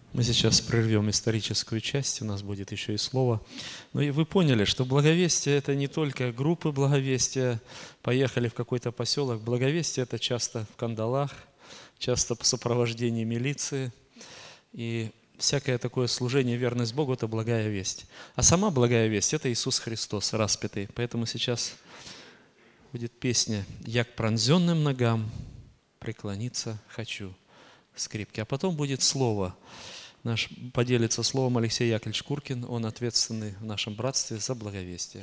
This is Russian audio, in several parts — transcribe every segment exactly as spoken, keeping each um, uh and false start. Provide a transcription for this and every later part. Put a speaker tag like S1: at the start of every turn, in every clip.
S1: Мы сейчас прервем историческую часть, у нас будет еще и слово. Ну и вы поняли, что благовестие – это не только группы благовестия, поехали в какой-то поселок. Благовестие – это часто в кандалах, часто в сопровождении милиции. И всякое такое служение, верность Богу – это благая весть. А сама благая весть – это Иисус Христос распятый. Поэтому сейчас будет песня «Я к пронзенным ногам преклониться хочу» скрипки. А потом будет слово. Наш поделится словом Алексей Яковлевич Куркин, он ответственный в нашем братстве за благовестие.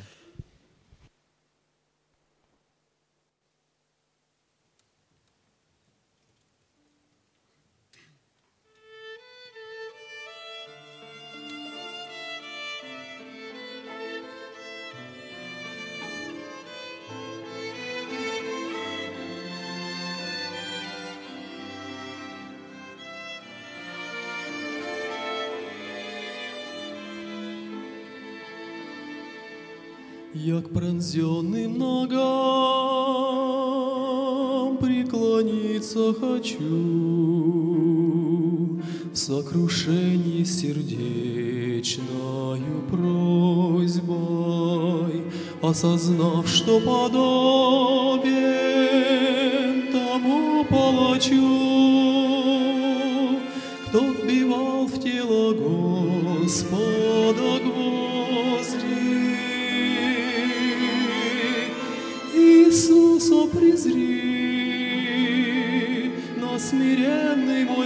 S2: Я к пронзенным ногам преклониться хочу, в сокрушении сердечною просьбой, осознав, что подобен тому палачу, кто вбивал в тело Господа гвозди. Иисуса, презри на смиренный мой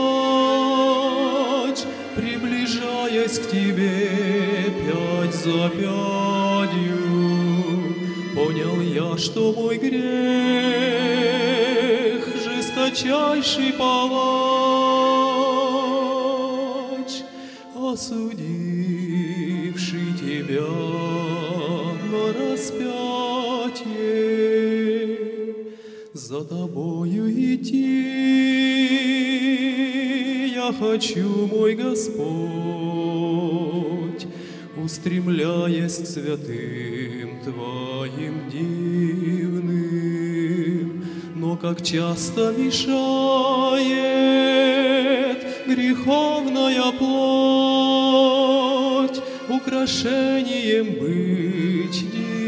S2: плач, приближаясь к Тебе пять за пятью. Понял я, что мой грех — жесточайший палач, осудивший Тебя на распятие. За Тобою идти я хочу, мой Господь, устремляясь к святым Твоим дивным. Но как часто мешает греховная плоть украшением быть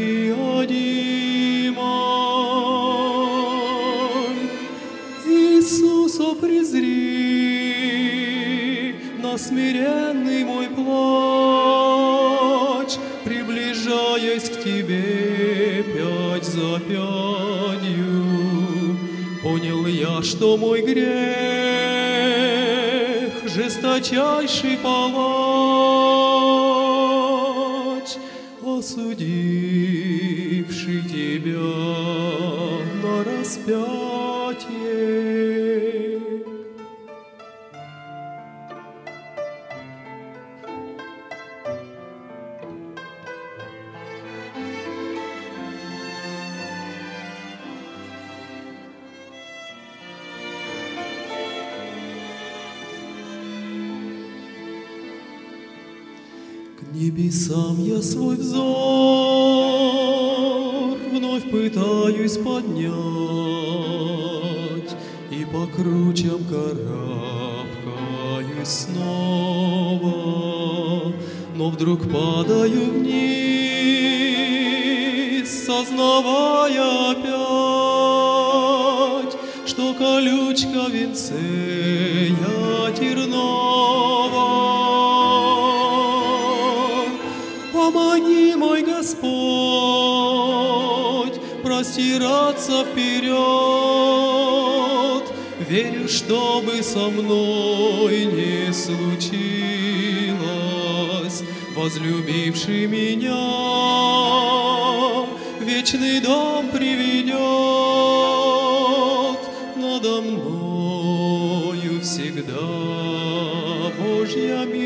S2: диадимой. Иисуса, презри на смиренный мой плач, приближаясь к Тебе пять за пятью. Понял я, что мой грех — жесточайший палач, осудивший Тебя на распятие. К небесам я свой взор вновь пытаюсь поднять, и по кручам карабкаюсь снова, но вдруг падаю вниз, сознавая опять, что колючка венцея тернова. Помоги, мой Господь, простираться вперед. Верю, что бы со мной не случилось, возлюбивший меня в вечный дом приведет. Надо мною всегда Божья милость.